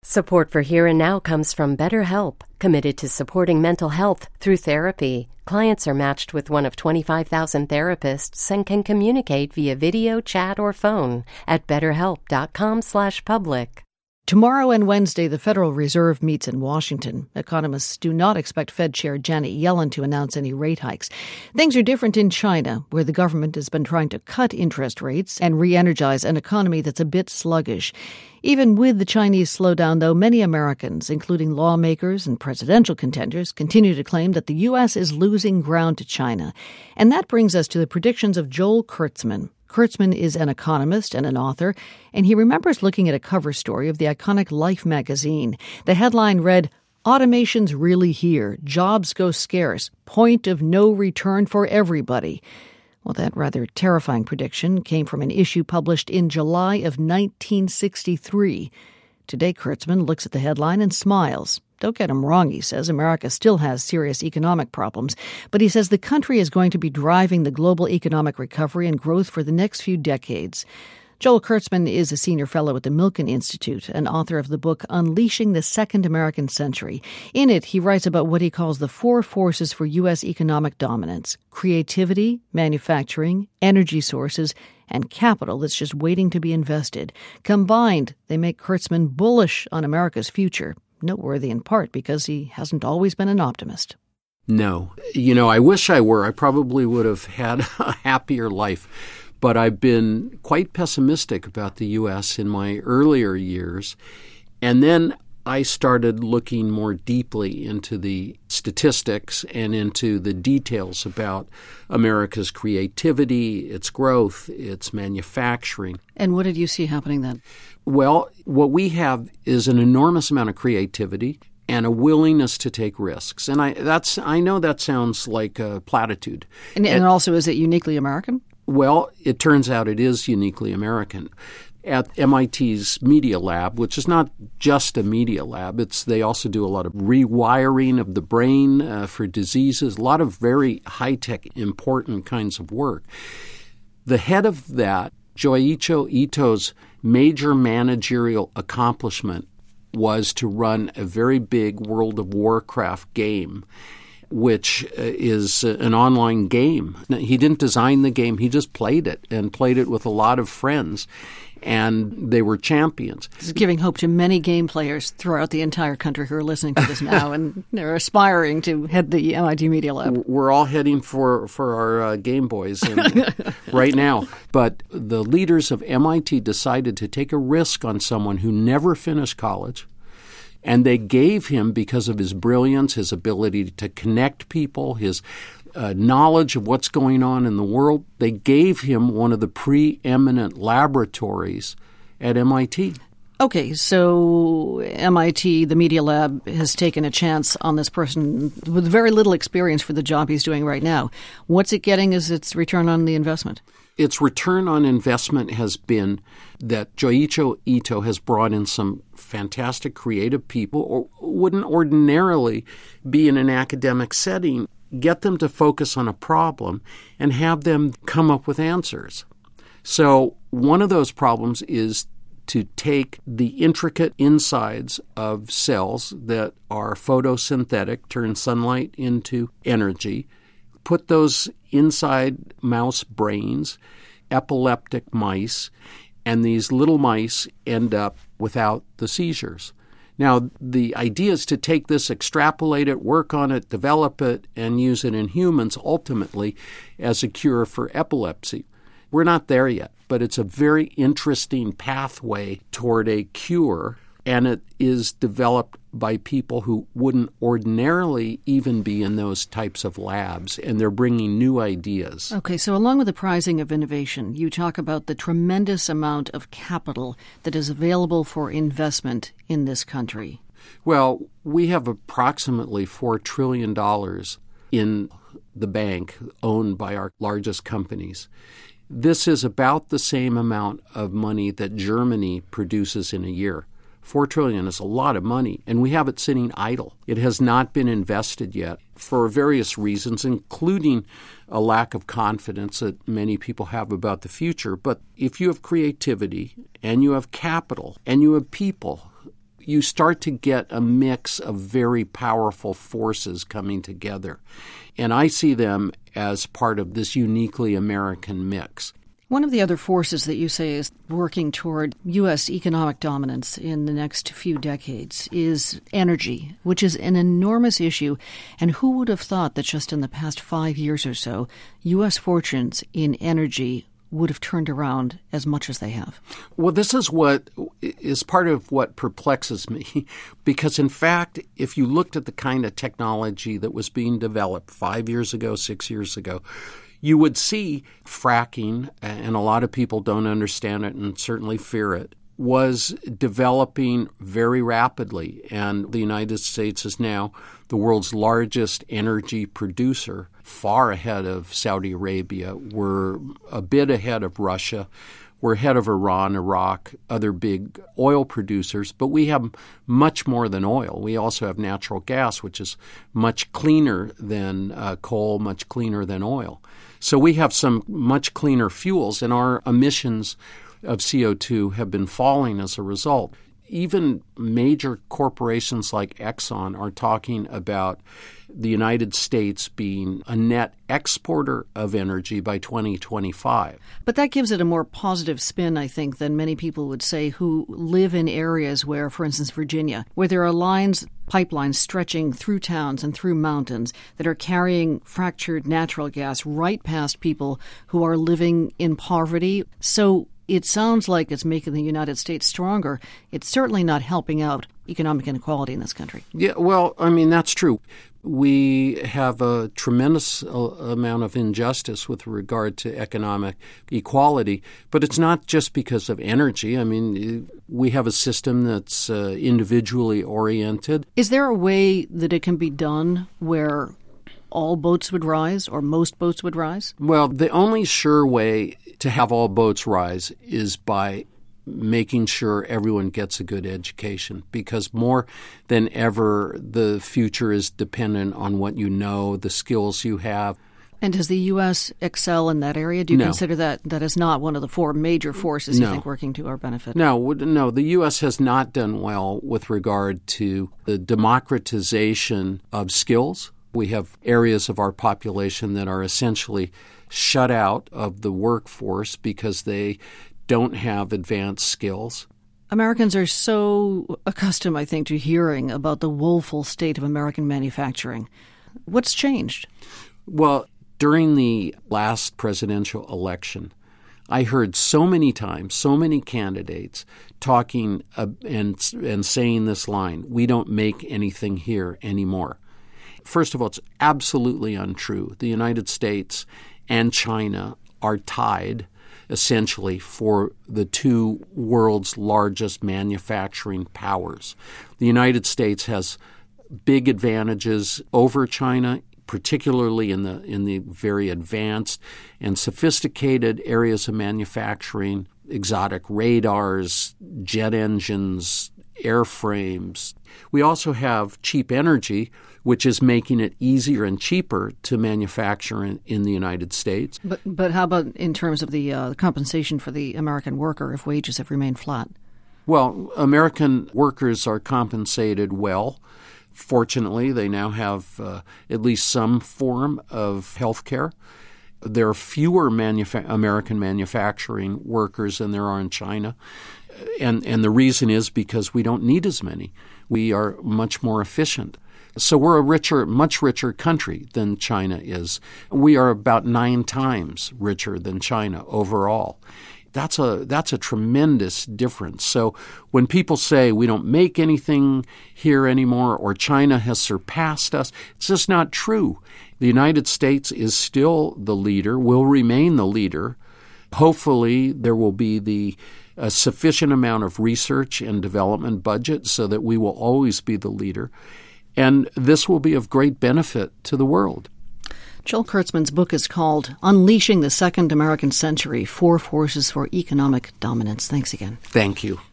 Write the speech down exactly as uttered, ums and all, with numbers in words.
Support for Here and Now comes from BetterHelp, committed to supporting mental health through therapy. Clients are matched with one of twenty-five thousand therapists and can communicate via video, chat, or phone at betterhelp.com slash public. Tomorrow and Wednesday, the Federal Reserve meets in Washington. Economists do not expect Fed Chair Janet Yellen to announce any rate hikes. Things are different in China, where the government has been trying to cut interest rates and re-energize an economy that's a bit sluggish. Even with the Chinese slowdown, though, many Americans, including lawmakers and presidential contenders, continue to claim that the U S is losing ground to China. And that brings us to the predictions of Joel Kurtzman. Kurtzman is an economist and an author, and he remembers looking at a cover story of the iconic Life magazine. The headline read, "Automation's really here. Jobs go scarce. Point of no return for everybody." Well, that rather terrifying prediction came from an issue published in July of nineteen sixty-three. Today, Kurtzman looks at the headline and smiles. Don't get him wrong, he says. America still has serious economic problems. But he says the country is going to be driving the global economic recovery and growth for the next few decades. Joel Kurtzman is a senior fellow at the Milken Institute and author of the book Unleashing the Second American Century. In it, he writes about what he calls the four forces for U S economic dominance: creativity, manufacturing, energy sources, and capital that's just waiting to be invested. Combined, they make Kurtzman bullish on America's future, noteworthy in part because he hasn't always been an optimist. No. You know, I wish I were. I probably would have had a happier life. But I've been quite pessimistic about the U S in my earlier years. And then I started looking more deeply into the statistics and into the details about America's creativity, its growth, its manufacturing. And what did you see happening then? Well, what we have is an enormous amount of creativity and a willingness to take risks. And I that's I know that sounds like a platitude. And, and, and also, is it uniquely American? Well, it turns out it is uniquely American. At M I T's Media Lab, which is not just a media lab, it's they also do a lot of rewiring of the brain uh, for diseases, a lot of very high-tech, important kinds of work. The head of that, Joichi Ito's major managerial accomplishment was to run a very big World of Warcraft game, which is an online game. He didn't design the game. He just played it and played it with a lot of friends, and they were champions. This is giving hope to many game players throughout the entire country who are listening to this now, and they're aspiring to head the M I T Media Lab. We're all heading for, for our uh, Game Boys and, right now. But the leaders of M I T decided to take a risk on someone who never finished college. And they gave him, because of his brilliance, his ability to connect people, his uh, knowledge of what's going on in the world, they gave him one of the preeminent laboratories at M I T. Okay, so M I T, the Media Lab, has taken a chance on this person with very little experience for the job he's doing right now. What's it getting as its return on the investment? Its return on investment has been that Joichi Ito has brought in some fantastic creative people who wouldn't ordinarily be in an academic setting, get them to focus on a problem and have them come up with answers. So one of those problems is to take the intricate insides of cells that are photosynthetic, turn sunlight into energy, put those inside mouse brains, epileptic mice, and these little mice end up without the seizures. Now, the idea is to take this, extrapolate it, work on it, develop it, and use it in humans ultimately as a cure for epilepsy. We're not there yet, but it's a very interesting pathway toward a cure, and it is developed by people who wouldn't ordinarily even be in those types of labs, and they're bringing new ideas. Okay, so along with the prizing of innovation, you talk about the tremendous amount of capital that is available for investment in this country. Well, we have approximately four trillion dollars in the bank owned by our largest companies. This is about the same amount of money that Germany produces in a year. Four trillion dollars is a lot of money, and we have it sitting idle. It has not been invested yet for various reasons, including a lack of confidence that many people have about the future. But if you have creativity and you have capital and you have people you start to get a mix of very powerful forces coming together. And I see them as part of this uniquely American mix. One of the other forces that you say is working toward U S economic dominance in the next few decades is energy, which is an enormous issue. And who would have thought that just in the past five years or so, U S fortunes in energy would have turned around as much as they have? Well, this is what is part of what perplexes me, because in fact, if you looked at the kind of technology that was being developed five years ago, six years ago, you would see fracking, and a lot of people don't understand it and certainly fear it, was developing very rapidly. And the United States is now the world's largest energy producer, far ahead of Saudi Arabia. We're a bit ahead of Russia. We're ahead of Iran, Iraq, other big oil producers, but we have much more than oil. We also have natural gas, which is much cleaner than uh, coal, much cleaner than oil. So we have some much cleaner fuels, and our emissions of C O two have been falling as a result. Even major corporations like Exxon are talking about the United States being a net exporter of energy by twenty twenty-five. But that gives it a more positive spin, I think, than many people would say who live in areas where, for instance, Virginia, where there are lines, pipelines stretching through towns and through mountains that are carrying fractured natural gas right past people who are living in poverty. So it sounds like it's making the United States stronger. It's certainly not helping out economic inequality in this country. Yeah, well, I mean, that's true. We have a tremendous amount of injustice with regard to economic equality, but it's not just because of energy. I mean, we have a system that's uh, individually oriented. Is there a way that it can be done where all boats would rise or most boats would rise? Well, the only sure way to have all boats rise is by making sure everyone gets a good education, because more than ever, the future is dependent on what you know, the skills you have. And does the U S excel in that area? Do you No. consider that that is not one of the four major forces you No. think working to our benefit? No, no, the U S has not done well with regard to the democratization of skills. We have areas of our population that are essentially shut out of the workforce because they don't have advanced skills. Americans are so accustomed, I think, to hearing about the woeful state of American manufacturing. What's changed? Well, during the last presidential election, I heard so many times, so many candidates talking uh, and and saying this line, "We don't make anything here anymore." First of all, it's absolutely untrue. The United States and China are tied, essentially, for the two world's largest manufacturing powers. The United States has big advantages over China, particularly in the in the very advanced and sophisticated areas of manufacturing, exotic radars, jet engines, airframes. We also have cheap energy, which is making it easier and cheaper to manufacture in, in the United States. But but how about in terms of the uh, compensation for the American worker if wages have remained flat? Well, American workers are compensated well. Fortunately, they now have uh, at least some form of health care. There are fewer manufa- American manufacturing workers than there are in China. And, and the reason is because we don't need as many. We are much more efficient. So we're a richer, much richer country than China is. We are about nine times richer than China overall. That's a that's a tremendous difference. So when people say we don't make anything here anymore or China has surpassed us, it's just not true. The United States is still the leader, will remain the leader. Hopefully there will be the a sufficient amount of research and development budget so that we will always be the leader. And this will be of great benefit to the world. Joel Kurtzman's book is called Unleashing the Second American Century, Four Forces for Economic Dominance. Thanks again. Thank you.